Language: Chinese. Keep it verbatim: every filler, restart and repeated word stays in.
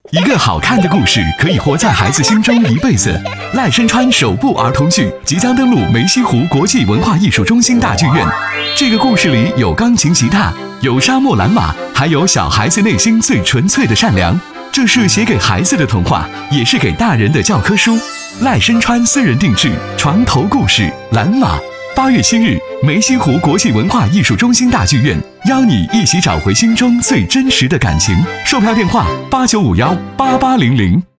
一个好看的故事可以活在孩子心中一辈子。赖声川首部儿童剧即将登陆梅溪湖国际文化艺术中心大剧院。这个故事里有钢琴吉他，有沙漠蓝马，还有小孩子内心最纯粹的善良。这是写给孩子的童话，也是给大人的教科书。赖声川私人定制床头故事《蓝马》。八月七日，梅溪湖国际文化艺术中心大剧院邀你一起找回心中最真实的感情。售票电话：八九五幺八八零零。